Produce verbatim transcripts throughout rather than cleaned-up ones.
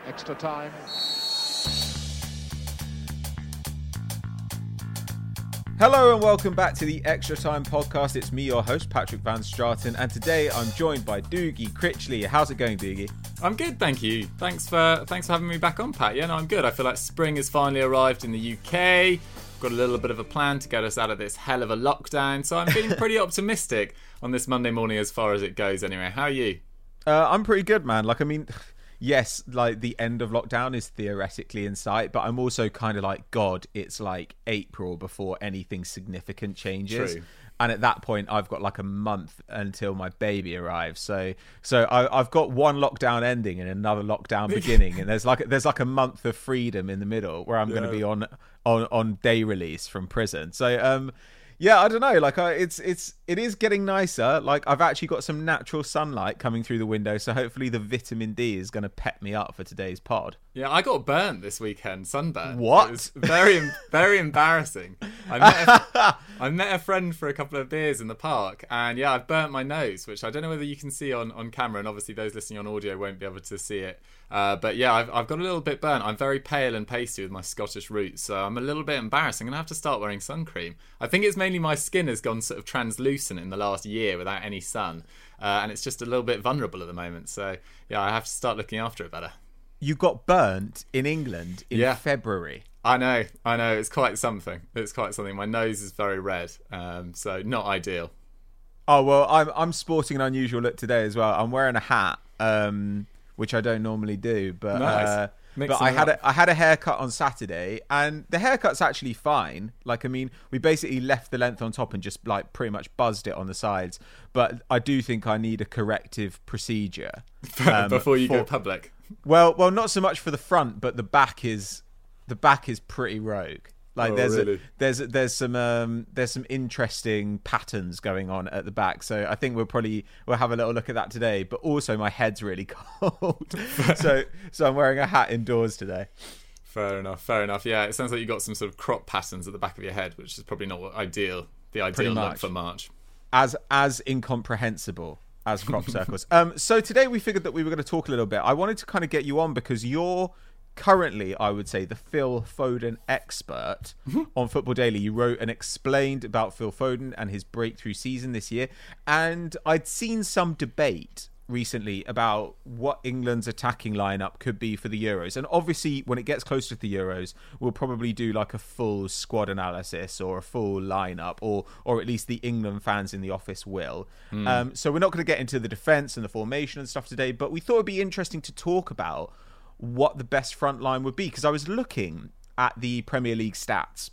Extra time. Hello and welcome back to the Extra Time podcast. It's me, your host, Patrick Van Straten, and today I'm joined by Doogie Critchley. How's it going, Doogie? I'm good, thank you. Thanks for thanks for having me back on, Pat. Yeah, no, I'm good. I feel like spring has finally arrived in the U K. Got a little bit of a plan to get us out of this hell of a lockdown, so I'm feeling pretty optimistic on this Monday morning as far as it goes anyway. How are you? Uh, I'm pretty good, man. Like, I mean, yes, like the end of lockdown is theoretically in sight, but I'm also kind of like, God, it's like April before anything significant changes. True. And at that point, I've got like a month until my baby arrives. So, so I, I've got one lockdown ending and another lockdown beginning, and there's like there's like a month of freedom in the middle where I'm yeah. going to be on, on on day release from prison. So, um, yeah, I don't know. Like, I, it's it's it is getting nicer. Like, I've actually got some natural sunlight coming through the window, so hopefully the vitamin D is going to pep me up for today's pod. Yeah, I got burnt this weekend, sunburnt. What? It was very, very embarrassing. I met, a, I met a friend for a couple of beers in the park, and yeah, I've burnt my nose, which I don't know whether you can see on, on camera, and obviously those listening on audio won't be able to see it. Uh, but yeah, I've, I've got a little bit burnt. I'm very pale and pasty with my Scottish roots, so I'm a little bit embarrassed. I'm going to have to start wearing sun cream. I think it's mainly my skin has gone sort of translucent in the last year without any sun, uh, and it's just a little bit vulnerable at the moment. So yeah, I have to start looking after it better. You got burnt in England in yeah. February. I know, I know. It's quite something. It's quite something. My nose is very red, um, so not ideal. Oh, well, I'm I'm sporting an unusual look today as well. I'm wearing a hat, um, which I don't normally do, but nice. uh, but I had a, I had a haircut on Saturday, and the haircut's actually fine. Like, I mean, we basically left the length on top and just like pretty much buzzed it on the sides. But I do think I need a corrective procedure um, before you for, go public. Well, well, not so much for the front, but the back is the back is pretty rogue. Like, oh, there's really? a, there's there's some um, there's some interesting patterns going on at the back. So I think we'll probably we'll have a little look at that today. But also, my head's really cold, so so I'm wearing a hat indoors today. Fair enough, fair enough. Yeah, it sounds like you got some sort of crop patterns at the back of your head, which is probably not ideal. The ideal look for March. As as incomprehensible as crop circles. Um, so today we figured that we were going to talk a little bit. I wanted to kind of get you on because you're currently, I would say, the Phil Foden expert on Football Daily. You wrote and explained about Phil Foden and his breakthrough season this year. And I'd seen some debate recently about what England's attacking lineup could be for the Euros. And obviously, when it gets closer to the Euros, we'll probably do like a full squad analysis or a full lineup, or or at least the England fans in the office will. Mm. Um, so we're not going to get into the defence and the formation and stuff today, but we thought it'd be interesting to talk about what the best front line would be, because I was looking at the Premier League stats,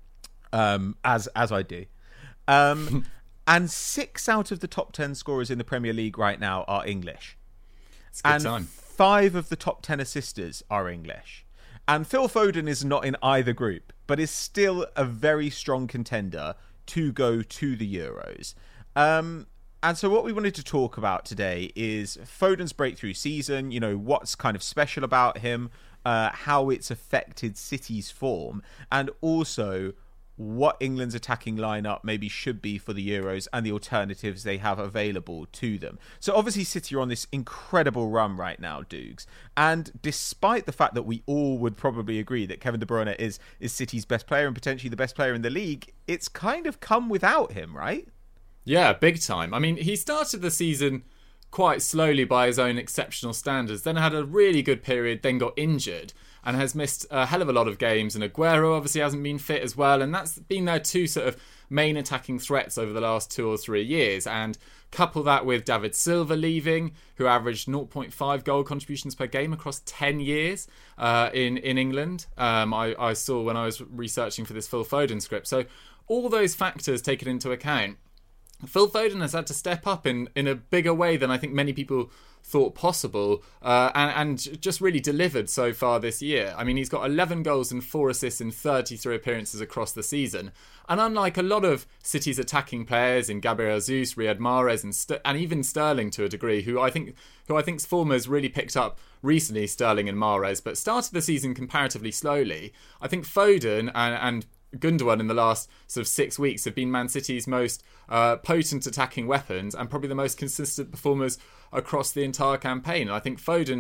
um, as as I do, um, and six out of the top ten scorers in the Premier League right now are English, it's a good and time. five of the top ten assisters are English, and Phil Foden is not in either group, but is still a very strong contender to go to the Euros. Um, And so what we wanted to talk about today is Foden's breakthrough season, you know, what's kind of special about him, uh, how it's affected City's form, and also what England's attacking lineup maybe should be for the Euros and the alternatives they have available to them. So obviously City are on this incredible run right now, Dukes. And despite the fact that we all would probably agree that Kevin De Bruyne is, is City's best player and potentially the best player in the league, it's kind of come without him, right? Yeah, big time. I mean, he started the season quite slowly by his own exceptional standards, then had a really good period, then got injured and has missed a hell of a lot of games. And Aguero obviously hasn't been fit as well. And that's been their two sort of main attacking threats over the last two or three years. And couple that with David Silva leaving, who averaged zero point five goal contributions per game across ten years uh, in, in England. Um, I, I saw when I was researching for this Phil Foden script. So all those factors taken into account, Phil Foden has had to step up in, in a bigger way than I think many people thought possible, uh, and, and just really delivered so far this year. I mean, he's got eleven goals and four assists in thirty-three appearances across the season. And unlike a lot of City's attacking players in Gabriel Jesus, Riyad Mahrez, and St- and even Sterling to a degree, who I think who I think's form has really picked up recently, Sterling and Mahrez, but started the season comparatively slowly. I think Foden and, and Gundogan in the last sort of six weeks have been Man City's most uh, potent attacking weapons and probably the most consistent performers across the entire campaign. And I think Foden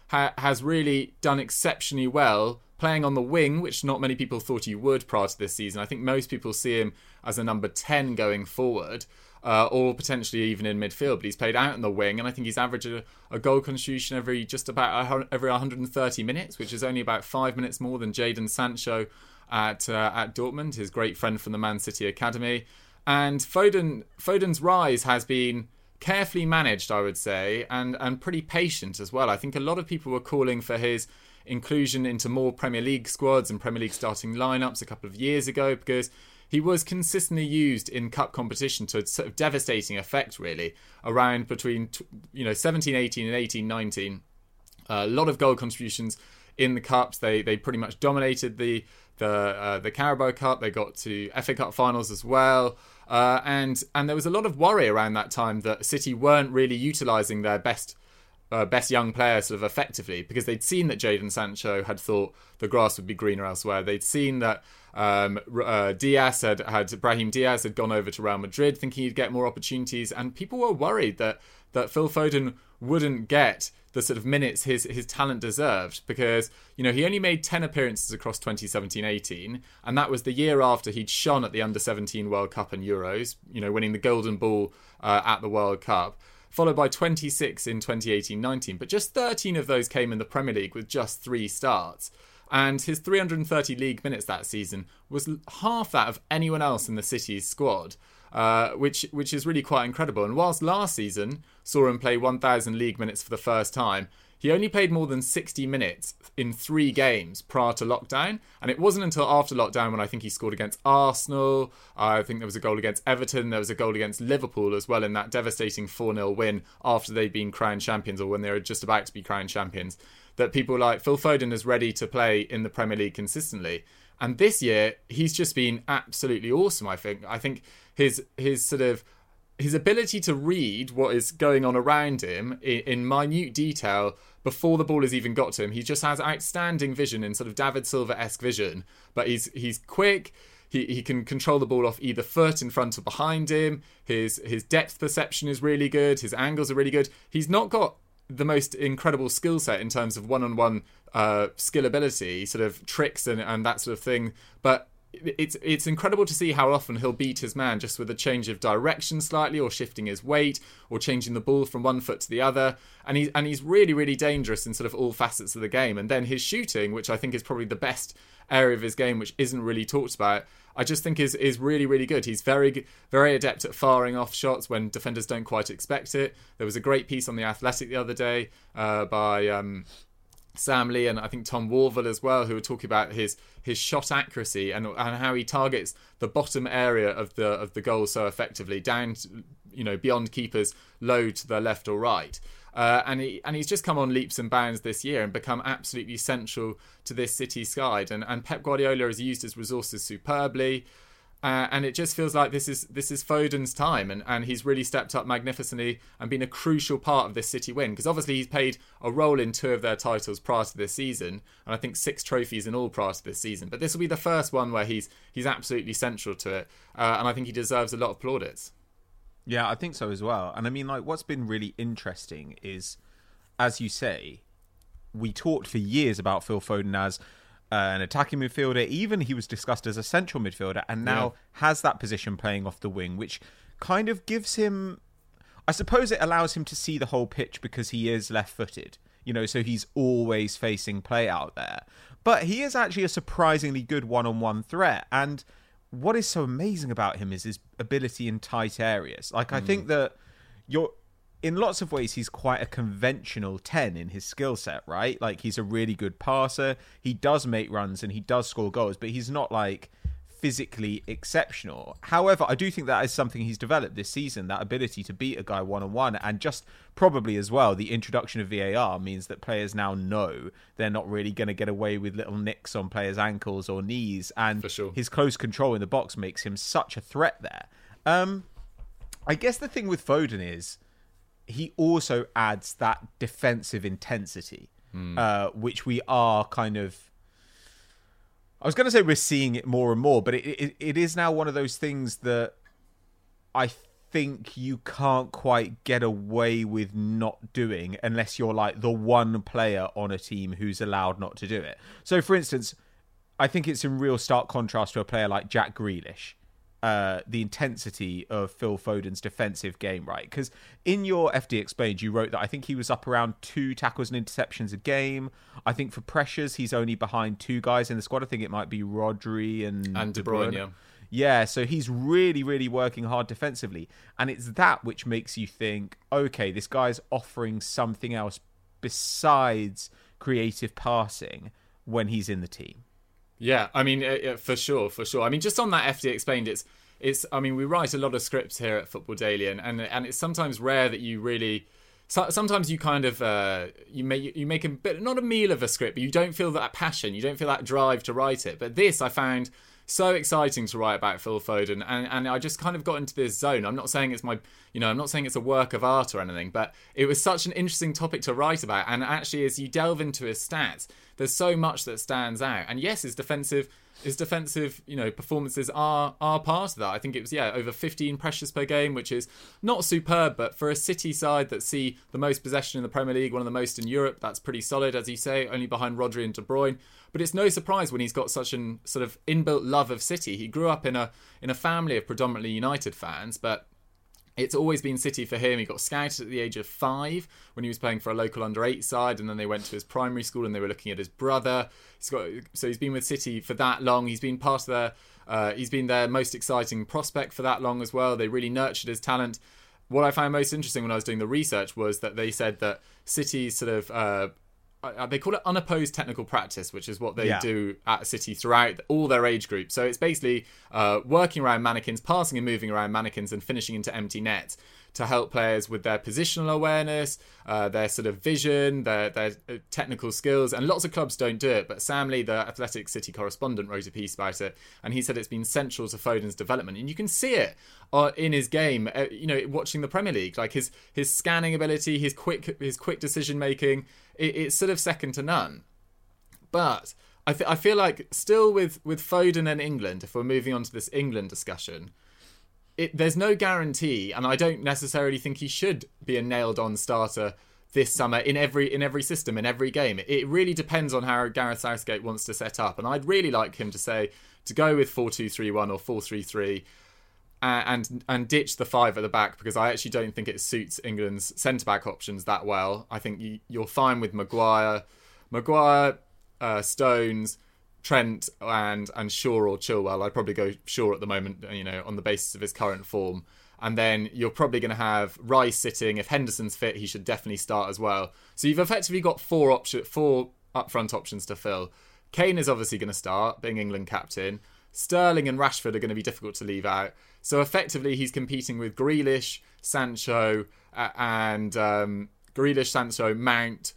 ha- has really done exceptionally well playing on the wing, which not many people thought he would prior to this season. I think most people see him as a number ten going forward, uh, or potentially even in midfield, but he's played out in the wing, and I think he's averaged a, a goal contribution every just about a, every one hundred thirty minutes, which is only about five minutes more than Jadon Sancho at uh, at Dortmund, his great friend from the Man City academy. And Foden Foden's rise has been carefully managed, I would say, and and pretty patient as well. I think a lot of people were calling for his inclusion into more Premier League squads and Premier League starting lineups a couple of years ago, because he was consistently used in cup competition to a sort of devastating effect, really, around between you know seventeen eighteen and eighteen nineteen. Uh, a lot of goal contributions in the cups. They they pretty much dominated the the uh, the Carabao Cup. They got to F A Cup finals as well. Uh, and and there was a lot of worry around that time that City weren't really utilising their best uh, best young player sort of effectively, because they'd seen that Jadon Sancho had thought the grass would be greener elsewhere. They'd seen that um, uh, Diaz had, had Brahim Diaz had gone over to Real Madrid thinking he'd get more opportunities, and people were worried that that Phil Foden wouldn't get the sort of minutes his his talent deserved, because you know he only made ten appearances across twenty seventeen eighteen, and that was the year after he'd shone at the under seventeen World Cup and Euros, you know winning the Golden Ball uh, at the World Cup, followed by twenty-six in twenty eighteen nineteen, but just thirteen of those came in the Premier League with just three starts. And his three hundred thirty league minutes that season was half that of anyone else in the City's squad. Uh, which which is really quite incredible. And whilst last season saw him play one thousand league minutes for the first time, he only played more than sixty minutes in three games prior to lockdown. And it wasn't until after lockdown when I think he scored against Arsenal. I think there was a goal against Everton. There was a goal against Liverpool as well in that devastating four nil win after they'd been crowned champions, or when they were just about to be crowned champions, that people like Phil Foden is ready to play in the Premier League consistently. And this year, he's just been absolutely awesome, I think. I think his his sort of his ability to read what is going on around him in, in minute detail before the ball has even got to him. He just has outstanding vision, in sort of David Silva-esque vision. But he's he's quick. He he can control the ball off either foot, in front or behind him. His his depth perception is really good. His angles are really good. He's not got the most incredible skill set in terms of one-on-one uh, skill ability, sort of tricks and, and that sort of thing. But it's it's incredible to see how often he'll beat his man just with a change of direction slightly, or shifting his weight, or changing the ball from one foot to the other. And he's, and he's really, really dangerous in sort of all facets of the game. And then his shooting, which I think is probably the best area of his game, which isn't really talked about, I just think is is really, really good. He's very, very adept at firing off shots when defenders don't quite expect it. There was a great piece on The Athletic the other day uh, by um, Sam Lee and I think Tom Warville as well, who were talking about his his shot accuracy and and how he targets the bottom area of the of the goal so effectively, down to, you know beyond keepers, low to the left or right. Uh, and he and he's just come on leaps and bounds this year and become absolutely central to this City side. And and Pep Guardiola has used his resources superbly, uh, and it just feels like this is this is Foden's time, and, and he's really stepped up magnificently and been a crucial part of this City win, because obviously he's played a role in two of their titles prior to this season, and I think six trophies in all prior to this season. But this will be the first one where he's he's absolutely central to it, uh, and I think he deserves a lot of plaudits. Yeah, I think so as well. And I mean, like, what's been really interesting is, as you say, we talked for years about Phil Foden as uh, an attacking midfielder. Even he was discussed as a central midfielder, and now yeah. has that position playing off the wing, which kind of gives him, I suppose it allows him to see the whole pitch because he is left-footed, you know, so he's always facing play out there. But he is actually a surprisingly good one-on-one threat, and what is so amazing about him is his ability in tight areas. Like, I mm. think that you're, in lots of ways, he's quite a conventional ten in his skill set, right? Like, he's a really good passer. He does make runs and he does score goals, but he's not, like, physically exceptional. However, I do think that is something he's developed this season, that ability to beat a guy one-on-one, and just probably as well, the introduction of V A R means that players now know they're not really going to get away with little nicks on players' ankles or knees, and For sure. his close control in the box makes him such a threat there. Um, I guess the thing with Foden is he also adds that defensive intensity, mm. uh, which we are kind of, I was going to say we're seeing it more and more, but it, it it is now one of those things that I think you can't quite get away with not doing unless you're like the one player on a team who's allowed not to do it. So, for instance, I think it's in real stark contrast to a player like Jack Grealish. Uh, the intensity of Phil Foden's defensive game, right? Because in your F D Explained, you wrote that I think he was up around two tackles and interceptions a game. I think for pressures, he's only behind two guys in the squad. I think it might be Rodri and, and De Bruyne. Yeah. yeah, so he's really, really working hard defensively. And it's that which makes you think, okay, this guy's offering something else besides creative passing when he's in the team. Yeah, I mean, uh, for sure, for sure. I mean, just on that F D Explained, it's, it's. I mean, we write a lot of scripts here at Football Daily, and and, and it's sometimes rare that you really. So, sometimes you kind of uh, you make you make a bit, not a meal of a script, but you don't feel that passion, you don't feel that drive to write it. But this, I found so exciting to write about Phil Foden, and and I just kind of got into this zone. I'm not saying it's my, you know, I'm not saying it's a work of art or anything, but it was such an interesting topic to write about. And actually, as you delve into his stats, there's so much that stands out. And yes, his defensive, his defensive, you know, performances are are part of that. I think it was yeah over fifteen pressures per game, which is not superb, but for a City side that see the most possession in the Premier League, one of the most in Europe, that's pretty solid, as you say, only behind Rodri and De Bruyne. But it's no surprise when he's got such an sort of inbuilt love of City. He grew up in a in a family of predominantly United fans, but it's always been City for him. He got scouted at the age of five when he was playing for a local under eight side, and then they went to his primary school and they were looking at his brother. He's got so he's been with City for that long. He's been part of their uh, he's been their most exciting prospect for that long as well. They really nurtured his talent. What I found most interesting when I was doing the research was that they said that City's sort of uh, they call it unopposed technical practice, which is what they yeah. do at City throughout all their age groups. So it's basically uh, working around mannequins, passing and moving around mannequins and finishing into empty nets to help players with their positional awareness, uh, their sort of vision, their, their technical skills. And lots of clubs don't do it, but Sam Lee, the Athletic City correspondent, wrote a piece about it, and he said it's been central to Foden's development. And you can see it uh, in his game, uh, you know, watching the Premier League, like his his scanning ability, his quick his quick decision making. It, it's sort of second to none. But I, th- I feel like still with, with Foden and England, if we're moving on to this England discussion, It, there's no guarantee, and I don't necessarily think he should be a nailed-on starter this summer in every in every system, in every game. It really depends on how Gareth Southgate wants to set up, and I'd really like him to say to go with four two three one or four three three and and ditch the five at the back, because I actually don't think it suits England's centre-back options that well. I think you, you're fine with Maguire, Maguire, uh, Stones, Trent and and Shaw or Chilwell. I'd probably go Shaw at the moment, you know, on the basis of his current form. And then you're probably going to have Rice sitting. If Henderson's fit, he should definitely start as well. So you've effectively got four option, four upfront options to fill. Kane is obviously going to start, being England captain. Sterling and Rashford are going to be difficult to leave out. So effectively, he's competing with Grealish, Sancho, uh, and um, Grealish, Sancho, Mount.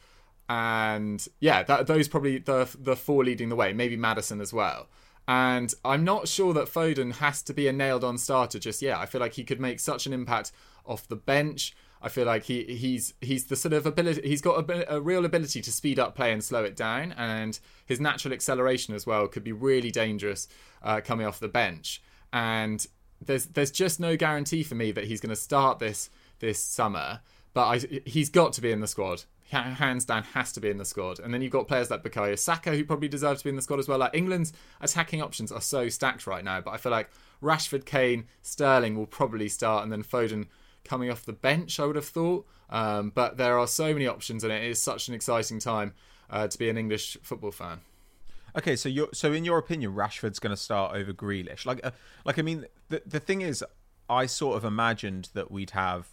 And yeah, that, those probably the the four leading the way. Maybe Maddison as well. And I'm not sure that Foden has to be a nailed-on starter just yet. I feel like he could make such an impact off the bench. I feel like he he's he's the sort of ability. He's got a, a real ability to speed up play and slow it down, and his natural acceleration as well could be really dangerous uh, coming off the bench. And there's there's just no guarantee for me that he's going to start this this summer. But I, he's got to be in the squad. Hands down, has to be in the squad. And then you've got players like Bukayo Saka, who probably deserve to be in the squad as well. Like, England's attacking options are so stacked right now, but I feel like Rashford, Kane, Sterling will probably start, and then Foden coming off the bench, I would have thought. Um, but there are so many options, and it is such an exciting time uh, to be an English football fan. Okay, so you're, so in your opinion, Rashford's going to start over Grealish. Like, uh, like I mean, the the thing is, I sort of imagined that we'd have.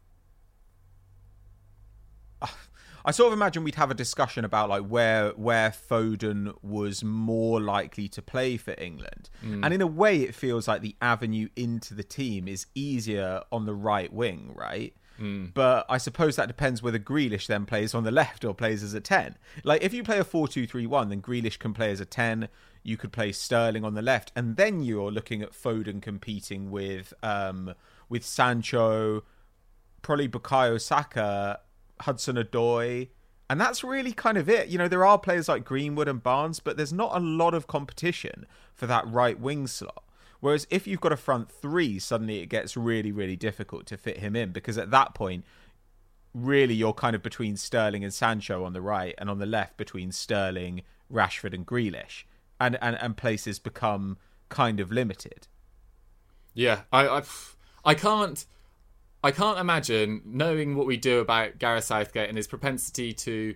Uh, I sort of imagine we'd have a discussion about like where where Foden was more likely to play for England. Mm. And in a way, it feels like the avenue into the team is easier on the right wing, right? Mm. But I suppose that depends whether Grealish then plays on the left or plays as a ten. Like, if you play a four two three one, then Grealish can play as a ten. You could play Sterling on the left. And then you're looking at Foden competing with um, with Sancho, probably Bukayo Saka, Hudson-Odoi, and that's really kind of it. You know, there are players like Greenwood and Barnes, but there's not a lot of competition for that right wing slot. Whereas if you've got a front three, suddenly it gets really, really difficult to fit him in, because at that point, really you're kind of between Sterling and Sancho on the right, and on the left between Sterling, Rashford and Grealish, and and, and places become kind of limited. Yeah, I, I, I can't, I can't imagine, knowing what we do about Gareth Southgate and his propensity to,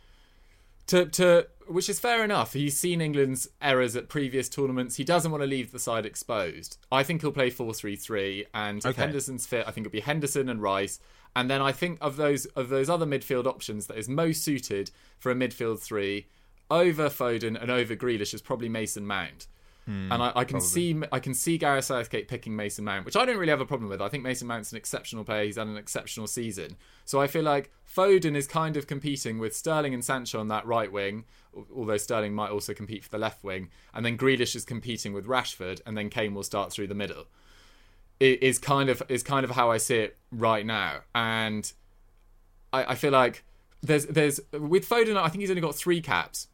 to, to, which is fair enough. He's seen England's errors at previous tournaments. He doesn't want to leave the side exposed. I think he'll play four three three, and if Okay. Henderson's fit, I think it'll be Henderson and Rice. And then I think of those of those other midfield options that is most suited for a midfield three over Foden and over Grealish is probably Mason Mount. Hmm, and I, I can probably. see I can see Gareth Southgate picking Mason Mount, which I don't really have a problem with. I think Mason Mount's an exceptional player. He's had an exceptional season. So I feel like Foden is kind of competing with Sterling and Sancho on that right wing, although Sterling might also compete for the left wing. And then Grealish is competing with Rashford, and then Kane will start through the middle. It is kind of is kind of how I see it right now. And I, I feel like there's there's with Foden, I think he's only got three caps.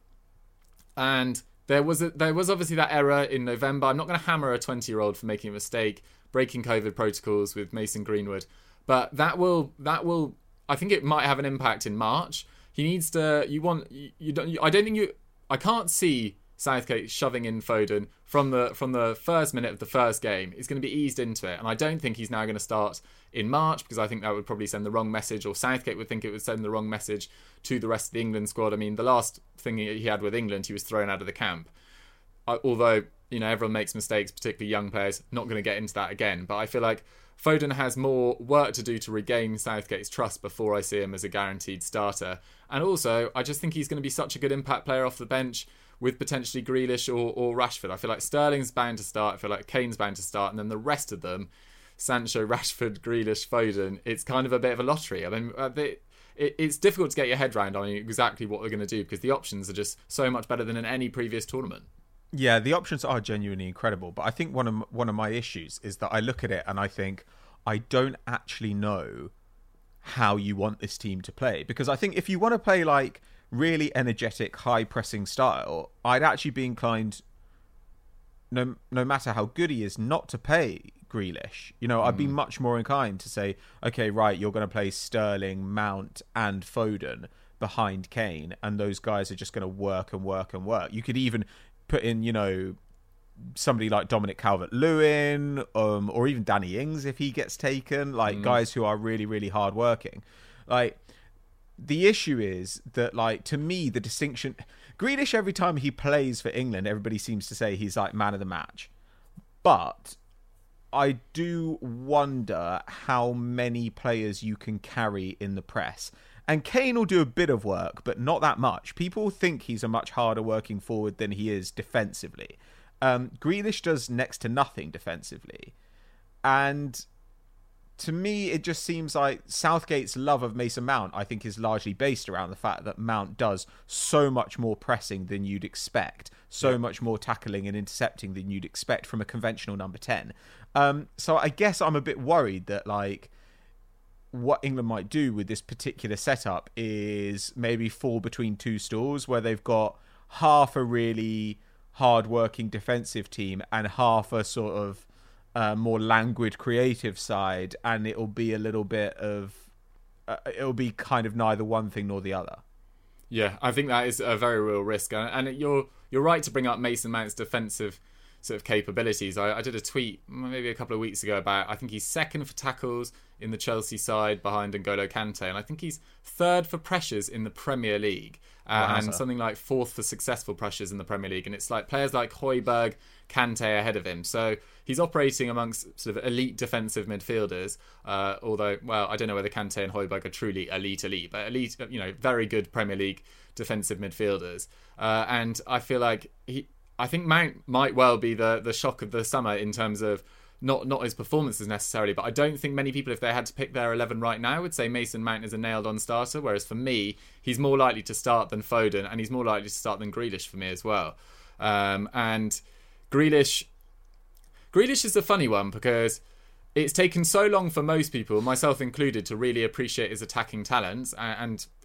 And There was a, there was obviously that error in November. I'm not going to hammer a twenty-year-old for making a mistake, breaking COVID protocols with Mason Greenwood, but that will that will I think it might have an impact in March. He needs to. You want you, you don't. You, I don't think you. I can't see Southgate shoving in Foden from the from the first minute of the first game. He's going to be eased into it, and I don't think he's now going to start in March, because I think that would probably send the wrong message, or Southgate would think it would send the wrong message to the rest of the England squad. I mean, the last thing he had with England, he was thrown out of the camp. I, although, you know, everyone makes mistakes, particularly young players. Not going to get into that again, but I feel like Foden has more work to do to regain Southgate's trust before I see him as a guaranteed starter. And also, I just think he's going to be such a good impact player off the bench with potentially Grealish or, or Rashford. I feel like Sterling's bound to start. I feel like Kane's bound to start. And then the rest of them, Sancho, Rashford, Grealish, Foden, it's kind of a bit of a lottery. I mean, they, it, it's difficult to get your head around on exactly what they're going to do, because the options are just so much better than in any previous tournament. Yeah, the options are genuinely incredible, but I think one of one of my issues is that I look at it and I think I don't actually know how you want this team to play, because I think if you want to play like really energetic, high pressing style, I'd actually be inclined, no no matter how good he is, not to pay Grealish. You know, mm. I'd be much more inclined to say, okay, right, you're going to play Sterling, Mount, and Foden behind Kane, and those guys are just going to work and work and work. You could even put in, you know, somebody like Dominic Calvert-Lewin, um, or even Danny Ings if he gets taken, like mm. guys who are really, really hard working. Like, the issue is that, like, to me, the distinction, Grealish, every time he plays for England, everybody seems to say he's like man of the match. But I do wonder how many players you can carry in the press. And Kane will do a bit of work, but not that much. People think he's a much harder working forward than he is defensively. Um, Grealish does next to nothing defensively. And to me, it just seems like Southgate's love of Mason Mount, I think, is largely based around the fact that Mount does so much more pressing than you'd expect, so yeah. much more tackling and intercepting than you'd expect from a conventional number ten. Um, so I guess I'm a bit worried that, like, what England might do with this particular setup is maybe fall between two stools, where they've got half a really hard-working defensive team and half a sort of uh, more languid creative side, and it'll be a little bit of uh, it'll be kind of neither one thing nor the other. Yeah, I think that is a very real risk, and you're you're right to bring up Mason Mount's defensive sort of capabilities. I, I did a tweet maybe a couple of weeks ago about, I think he's second for tackles in the Chelsea side behind N'Golo Kante, and I think he's third for pressures in the Premier League, uh, wow, and so. something like fourth for successful pressures in the Premier League. And it's like players like Højbjerg, Kante ahead of him. So he's operating amongst sort of elite defensive midfielders, uh, although, well, I don't know whether Kante and Højbjerg are truly elite elite, but elite, you know, very good Premier League defensive midfielders. Uh, and I feel like he I think Mount might well be the the shock of the summer in terms of not not his performances necessarily, but I don't think many people, if they had to pick their eleven right now, would say Mason Mount is a nailed-on starter, whereas for me, he's more likely to start than Foden, and he's more likely to start than Grealish for me as well. Um, and Grealish, Grealish is a funny one, because it's taken so long for most people, myself included, to really appreciate his attacking talents, and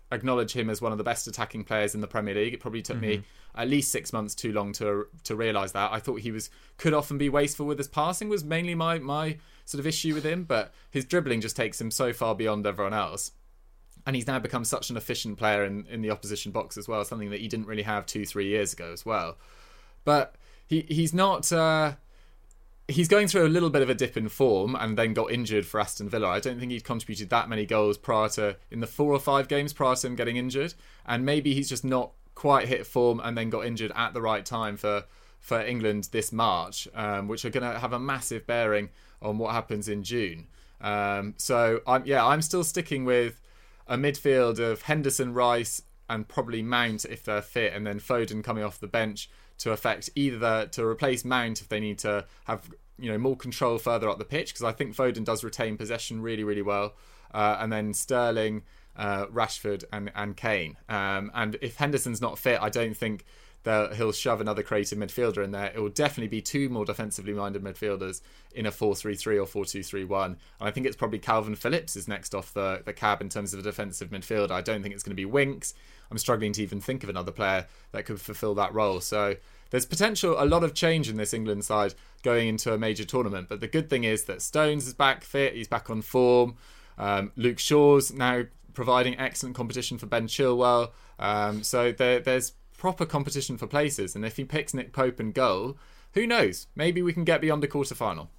acknowledge him as one of the best attacking players in the Premier League. It probably took mm-hmm. me at least six months too long to to realise that. I thought he was could often be wasteful with his passing, was mainly my my sort of issue with him, but his dribbling just takes him so far beyond everyone else. And he's now become such an efficient player in, in the opposition box as well, something that he didn't really have two, three years ago as well. But he he's not... Uh, he's going through a little bit of a dip in form and then got injured for Aston Villa. I don't think he'd contributed that many goals prior to... in the four or five games prior to him getting injured. And maybe he's just not quite hit form and then got injured at the right time for, for England this March, um, which are going to have a massive bearing on what happens in June. Um, so, I'm, yeah, I'm still sticking with a midfield of Henderson, Rice, and probably Mount if they're fit, and then Foden coming off the bench to affect either the, to replace Mount if they need to have, you know, more control further up the pitch, because I think Foden does retain possession really, really well, uh, and then Sterling, uh, Rashford, and and Kane. Um, and if Henderson's not fit, I don't think that he'll shove another creative midfielder in there. It will definitely be two more defensively minded midfielders in a four three three or four two three one. And I think it's probably Calvin Phillips is next off the, the cab in terms of a defensive midfielder. I don't think it's going to be Winks. I'm struggling to even think of another player that could fulfill that role. So there's potential, a lot of change in this England side going into a major tournament. But the good thing is that Stones is back fit. He's back on form. Um, Luke Shaw's now providing excellent competition for Ben Chilwell. Um, so there, there's proper competition for places, and if he picks Nick Pope and goal, who knows? Maybe we can get beyond a quarter final.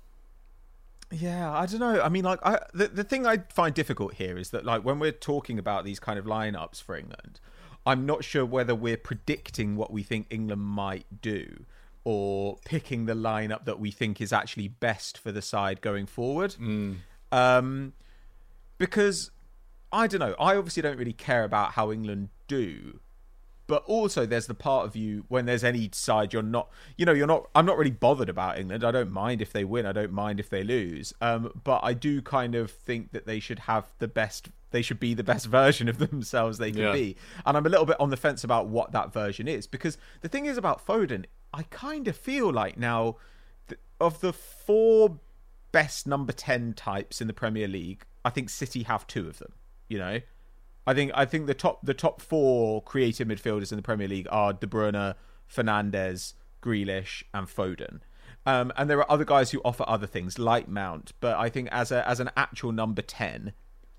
Yeah, I don't know. I mean, like, I, the the thing I find difficult here is that, like, when we're talking about these kind of lineups for England, I'm not sure whether we're predicting what we think England might do or picking the lineup that we think is actually best for the side going forward. Mm. Um, because I don't know. I obviously don't really care about how England do. But also there's the part of you when there's any side you're not, you know, you're not, I'm not really bothered about England. I don't mind if they win. I don't mind if they lose. Um, but I do kind of think that they should have the best, they should be the best version of themselves they can yeah. be. And I'm a little bit on the fence about what that version is. Because the thing is about Foden, I kind of feel like now, th- of the four best number ten types in the Premier League, I think City have two of them, you know? I think I think the top the top four creative midfielders in the Premier League are De Bruyne, Fernandes, Grealish, and Foden. Um, and there are other guys who offer other things like Mount, but I think as a as an actual number ten,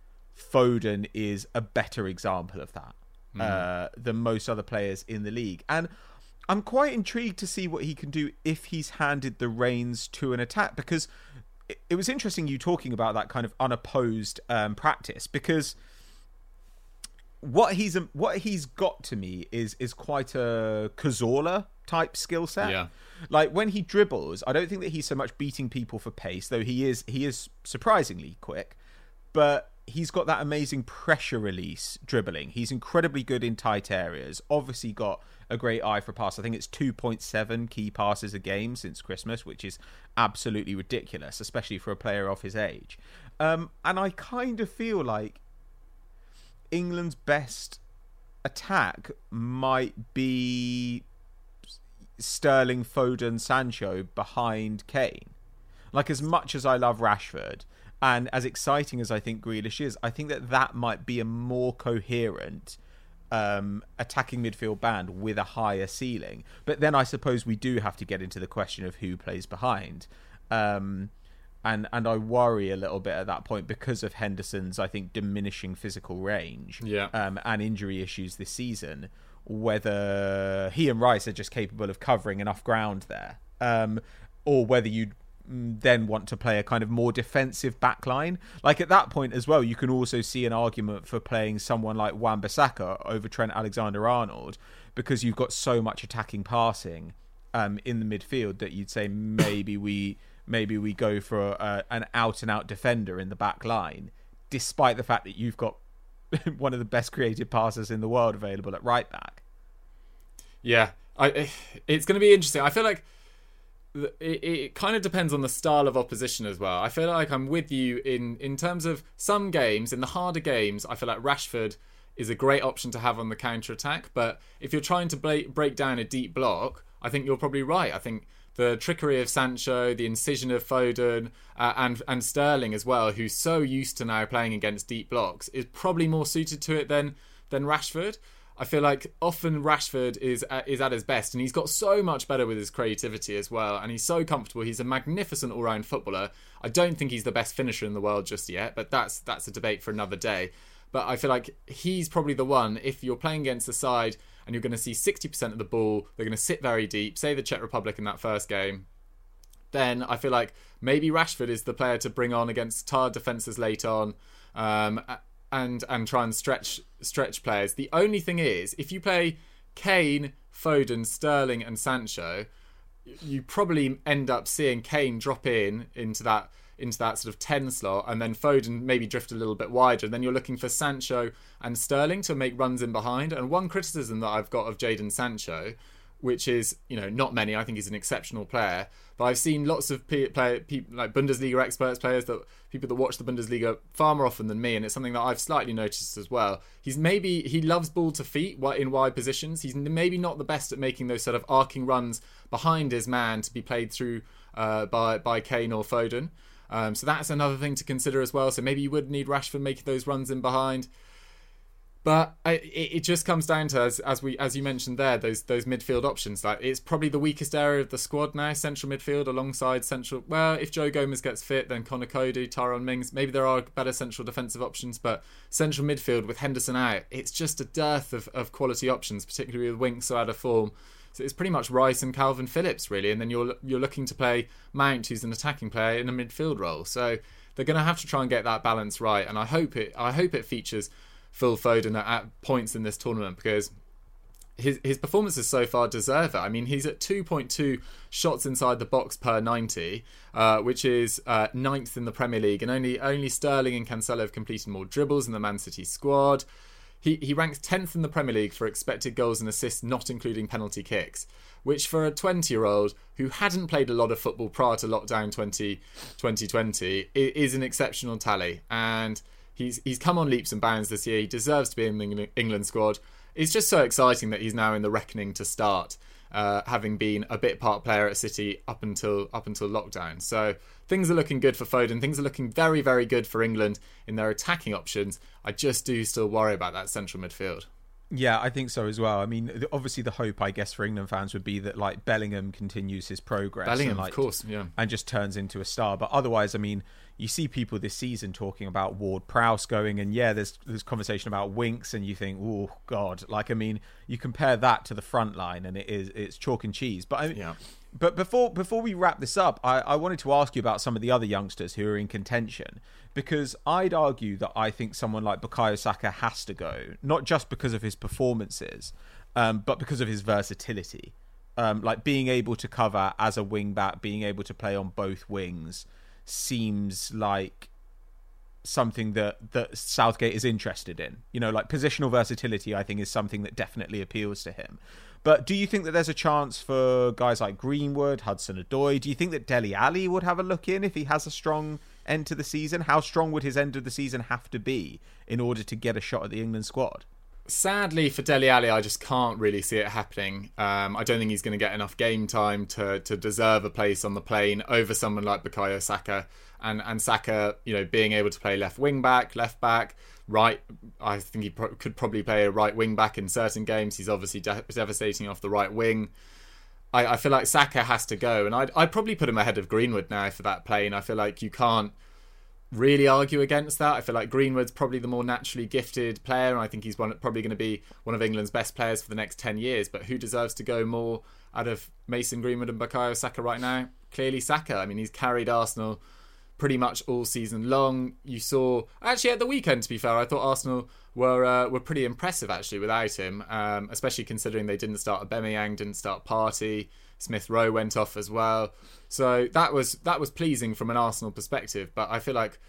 Foden is a better example of that mm. uh, than most other players in the league. And I'm quite intrigued to see what he can do if he's handed the reins to an attack, because it, it was interesting you talking about that kind of unopposed um, practice, because What he's what he's got to me is is quite a Cazorla type skill set. Yeah. Like when he dribbles, I don't think that he's so much beating people for pace, though he is he is surprisingly quick. But he's got that amazing pressure release dribbling. He's incredibly good in tight areas. Obviously got a great eye for pass. I think it's two point seven key passes a game since Christmas, which is absolutely ridiculous, especially for a player of his age. Um, and I kind of feel like England's best attack might be Sterling, Foden, Sancho behind Kane. Like, as much as I love Rashford and as exciting as I think Grealish is, I think that that might be a more coherent um, attacking midfield band with a higher ceiling. But then I suppose we do have to get into the question of who plays behind. Um, And and I worry a little bit at that point because of Henderson's, I think, diminishing physical range yeah. um, and injury issues this season, whether he and Rice are just capable of covering enough ground there, um, or whether you'd then want to play a kind of more defensive backline. Like at that point as well, you can also see an argument for playing someone like Wan-Bissaka over Trent Alexander-Arnold, because you've got so much attacking passing um, in the midfield that you'd say maybe we... Maybe we go for a, an out-and-out defender in the back line, despite the fact that you've got one of the best creative passers in the world available at right back. Yeah, I, it's going to be interesting. I feel like it, it kind of depends on the style of opposition as well. I feel like I'm with you in, in terms of some games, in the harder games, I feel like Rashford is a great option to have on the counter-attack. But if you're trying to break, break down a deep block, I think you're probably right. I think the trickery of Sancho, the incision of Foden, uh, and and Sterling as well, who's so used to now playing against deep blocks, is probably more suited to it than than Rashford. I feel like often Rashford is at, is at his best, and he's got so much better with his creativity as well, and he's so comfortable. He's a magnificent all-round footballer. I don't think he's the best finisher in the world just yet, but that's that's a debate for another day. But I feel like he's probably the one, if you're playing against a side and you're going to see sixty percent of the ball, they're going to sit very deep, say the Czech Republic in that first game, then I feel like maybe Rashford is the player to bring on against tired defences late on, um, and and try and stretch stretch players. The only thing is, if you play Kane, Foden, Sterling and Sancho, you probably end up seeing Kane drop in into that into that sort of ten slot, and then Foden maybe drift a little bit wider, and then you're looking for Sancho and Sterling to make runs in behind. And one criticism that I've got of Jadon Sancho, which is, you know, not many, I think he's an exceptional player, but I've seen lots of pe- play, people like Bundesliga experts, players that people that watch the Bundesliga far more often than me, and it's something that I've slightly noticed as well. He's maybe he loves ball to feet in wide positions. He's maybe not the best at making those sort of arcing runs behind his man to be played through uh, by by Kane or Foden. Um, so that's another thing to consider as well. So maybe you would need Rashford making those runs in behind. But I, it, it just comes down to, as, as we as you mentioned there, those those midfield options. Like, it's probably the weakest area of the squad now, central midfield alongside central. Well, if Joe Gomez gets fit, then Connor Cody, Tyrone Mings, maybe there are better central defensive options. But central midfield with Henderson out, it's just a dearth of, of quality options, particularly with Winks so out of form. So it's pretty much Rice and Calvin Phillips, really, and then you're you're looking to play Mount, who's an attacking player, in a midfield role. So they're going to have to try and get that balance right, and I hope it. I hope it features Phil Foden at, at points in this tournament, because his his performances so far deserve it. I mean, he's at two point two shots inside the box per ninety, uh, which is uh, ninth in the Premier League, and only only Sterling and Cancelo have completed more dribbles in the Man City squad. He he ranks tenth in the Premier League for expected goals and assists, not including penalty kicks, which for a twenty-year-old who hadn't played a lot of football prior to lockdown twenty twenty is an exceptional tally. And he's he's come on leaps and bounds this year. He deserves to be in the England squad. It's just so exciting that he's now in the reckoning to start, uh, having been a bit part player at City up until up until lockdown. So things are looking good for Foden. Things are looking very, very good for England in their attacking options. I just do still worry about that central midfield. Yeah, I think so as well. I mean, obviously the hope, I guess, for England fans would be that, like, Bellingham continues his progress. Bellingham, and, like, of course, yeah. And just turns into a star. But otherwise, I mean, you see people this season talking about Ward-Prowse going, and yeah, there's there's conversation about Winks, and you think, oh, God. Like, I mean, you compare that to the front line, and it is it's chalk and cheese. But I mean, yeah. But before before we wrap this up, I, I wanted to ask you about some of the other youngsters who are in contention, because I'd argue that I think someone like Bukayo Saka has to go, not just because of his performances, um, but because of his versatility. Um, like, being able to cover as a wing back, being able to play on both wings, seems like something that, that Southgate is interested in. You know, like, positional versatility, I think, is something that definitely appeals to him. But do you think that there's a chance for guys like Greenwood, Hudson-Odoi? Do you think that Dele Alli would have a look in if he has a strong end to the season? How strong would his end of the season have to be in order to get a shot at the England squad? Sadly for Dele Alli, I just can't really see it happening. Um, I don't think he's going to get enough game time to to deserve a place on the plane over someone like Bukayo Saka. And and Saka, you know, being able to play left wing back, left back, right. I think he pro- could probably play a right wing back in certain games. He's obviously de- devastating off the right wing. I, I feel like Saka has to go, and I'd I'd probably put him ahead of Greenwood now for that plane. I feel like you can't really argue against that. I feel like Greenwood's probably the more naturally gifted player, and I think he's one, probably going to be one of England's best players for the next ten years. But who deserves to go more out of Mason Greenwood and Bukayo Saka right now? Clearly Saka. I mean, he's carried Arsenal pretty much all season long. You saw, actually at the weekend, to be fair, I thought Arsenal were uh, were pretty impressive actually without him, um, especially considering they didn't start Aubameyang, didn't start Partey, Smith Rowe went off as well. So that was that was pleasing from an Arsenal perspective. But I feel like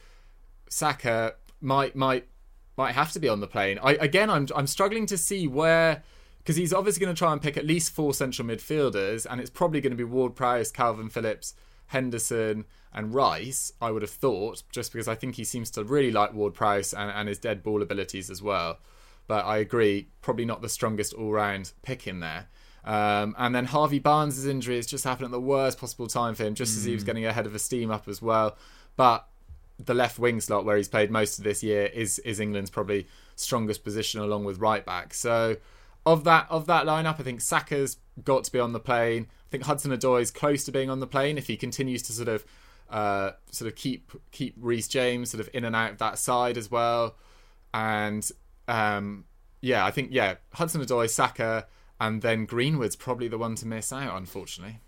Saka might might might have to be on the plane. I again, I'm I'm struggling to see where, because he's obviously going to try and pick at least four central midfielders, and it's probably going to be Ward-Prowse, Calvin Phillips, Henderson and Rice, I would have thought, just because I think he seems to really like Ward-Prowse and, and his dead ball abilities as well. But I agree, probably not the strongest all-round pick in there. Um, and then Harvey Barnes' injury has just happened at the worst possible time for him, just mm. as he was getting ahead of a steam up as well. But the left wing slot where he's played most of this year is is England's probably strongest position along with right back. So of that of that lineup, I think Saka's got to be on the plane. I think Hudson-Odoi's close to being on the plane if he continues to sort of uh, sort of keep keep Reece James sort of in and out of that side as well. And um, yeah, I think yeah, Hudson-Odoi, Saka, and then Greenwood's probably the one to miss out, unfortunately.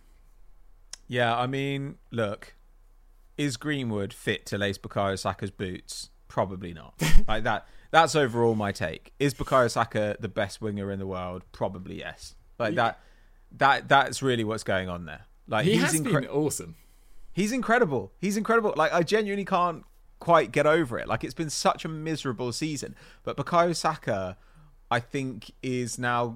Yeah, I mean, look, is Greenwood fit to lace Bukayo Saka's boots? Probably not. Like that. That's overall my take. Is Bukayo Saka the best winger in the world? Probably yes. Like that. That that's really what's going on there. Like he he's has incre- been awesome. He's incredible. He's incredible. Like I genuinely can't quite get over it. Like it's been such a miserable season. But Bukayo Saka, I think, is now.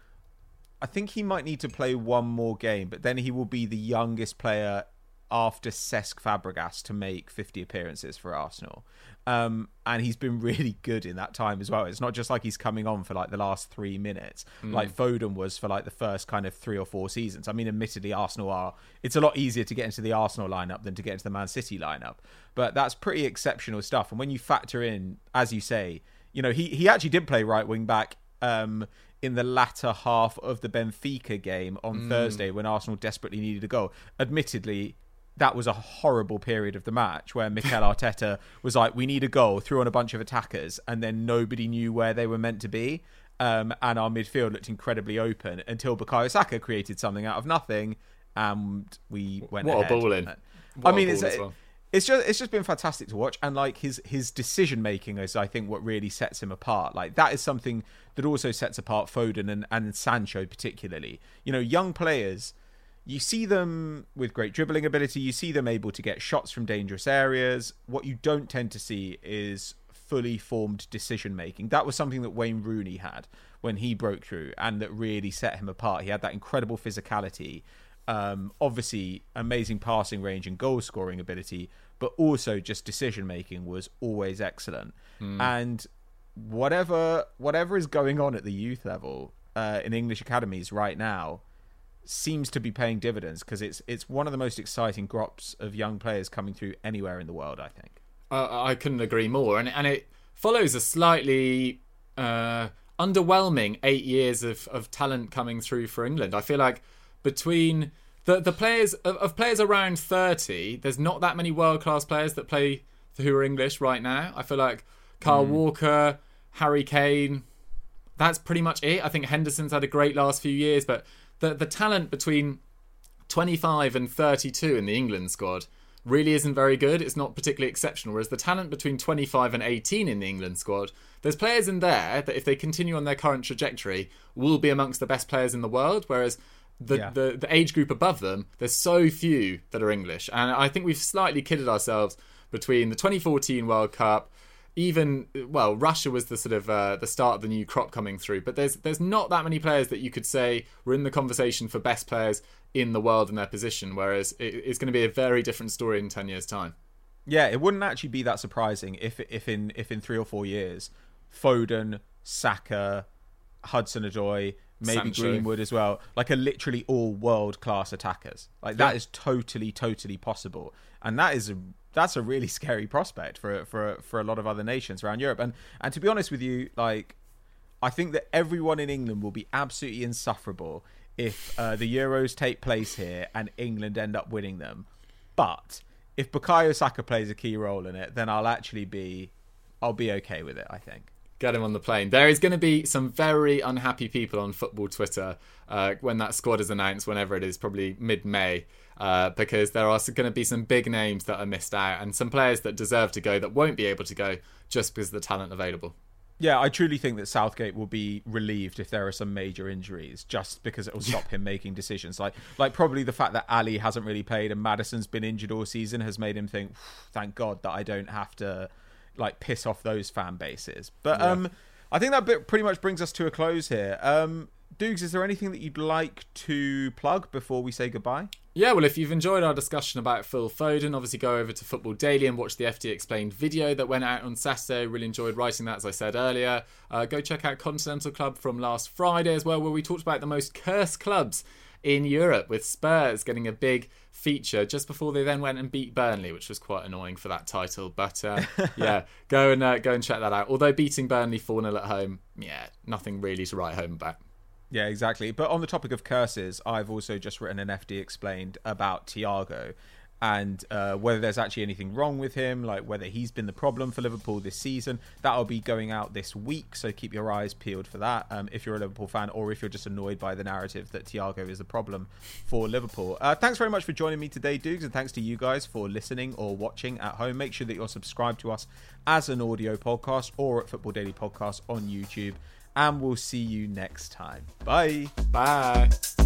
I think he might need to play one more game, but then he will be the youngest player after Cesc Fabregas to make fifty appearances for Arsenal. Um, and he's been really good in that time as well. It's not just like he's coming on for like the last three minutes, mm. like Foden was for like the first kind of three or four seasons. I mean, admittedly, Arsenal are, it's a lot easier to get into the Arsenal lineup than to get into the Man City lineup. But that's pretty exceptional stuff. And when you factor in, as you say, you know, he, he actually did play right wing back um, in the latter half of the Benfica game on mm. Thursday when Arsenal desperately needed a goal. Admittedly, that was a horrible period of the match where Mikel Arteta was like, we need a goal, threw on a bunch of attackers, and then nobody knew where they were meant to be. Um, and our midfield looked incredibly open until Bukayo Saka created something out of nothing, and we went what ahead. a ball in. What I mean, it's, well. it's just it's just been fantastic to watch. And like his, his decision-making is, I think, what really sets him apart. Like that is something that also sets apart Foden and, and Sancho particularly. You know, young players... You see them with great dribbling ability. You see them able to get shots from dangerous areas. What you don't tend to see is fully formed decision making. That was something that Wayne Rooney had when he broke through, and that really set him apart. He had that incredible physicality, um, obviously amazing passing range and goal scoring ability, but also just decision making was always excellent. Mm. And whatever whatever is going on at the youth level uh, in English academies right now seems to be paying dividends, because it's it's one of the most exciting crops of young players coming through anywhere in the world, I think. Uh, I couldn't agree more. And and it follows a slightly uh, underwhelming eight years of, of talent coming through for England. I feel like between the, the players, of, of players around thirty, there's not that many world-class players that play who are English right now. I feel like Kyle mm. Walker, Harry Kane, that's pretty much it. I think Henderson's had a great last few years, but The the talent between twenty-five and thirty-two in the England squad really isn't very good. It's not particularly exceptional. Whereas the talent between twenty-five and eighteen in the England squad, there's players in there that if they continue on their current trajectory will be amongst the best players in the world. Whereas the, yeah. the, the age group above them, there's so few that are English. And I think we've slightly kidded ourselves between the twenty fourteen World Cup, even, well, Russia was the sort of uh, the start of the new crop coming through, but there's there's not that many players that you could say were in the conversation for best players in the world in their position, whereas it, it's going to be a very different story in ten years' time. Yeah, it wouldn't actually be that surprising if if in if in three or four years, Foden, Saka, Hudson-Odoi, maybe Sancho. Greenwood as well, like are literally all world-class attackers. Like that yeah. is totally, totally possible, and that is a that's a really scary prospect for for for a lot of other nations around Europe. And and to be honest with you, like I think that everyone in England will be absolutely insufferable if uh, the Euros take place here and England end up winning them. But if Bukayo Saka plays a key role in it, then I'll actually be I'll be okay with it, I think. Get him on the plane. There is going to be some very unhappy people on football Twitter uh, when that squad is announced, whenever it is, probably mid-May, uh, because there are going to be some big names that are missed out and some players that deserve to go that won't be able to go just because of the talent available. Yeah, I truly think that Southgate will be relieved if there are some major injuries, just because it will stop him making decisions. Like, like probably the fact that Ali hasn't really played and Maddison's been injured all season has made him think, thank God that I don't have to like piss off those fan bases. But yeah. um, I think that bit pretty much brings us to a close here. Um, Dukes, is there anything that you'd like to plug before we say goodbye? Yeah, well, if you've enjoyed our discussion about Phil Foden, obviously go over to Football Daily and watch the F D Explained video that went out on Saturday. Really enjoyed writing that, as I said earlier. Uh, go check out Continental Club from last Friday as well, where we talked about the most cursed clubs in Europe, with Spurs getting a big feature just before they then went and beat Burnley, which was quite annoying for that title. But uh, yeah, go and uh, go and check that out. Although beating Burnley four nil at home, yeah, nothing really to write home about. Yeah, exactly. But on the topic of curses, I've also just written an F D Explained about Thiago and uh, whether there's actually anything wrong with him, like whether he's been the problem for Liverpool this season. That'll be going out this week, so keep your eyes peeled for that um, if you're a Liverpool fan, or if you're just annoyed by the narrative that Thiago is the problem for Liverpool. Uh, thanks very much for joining me today, Dukes, and thanks to you guys for listening or watching at home. Make sure that you're subscribed to us as an audio podcast or at Football Daily Podcast on YouTube, and we'll see you next time. Bye. Bye.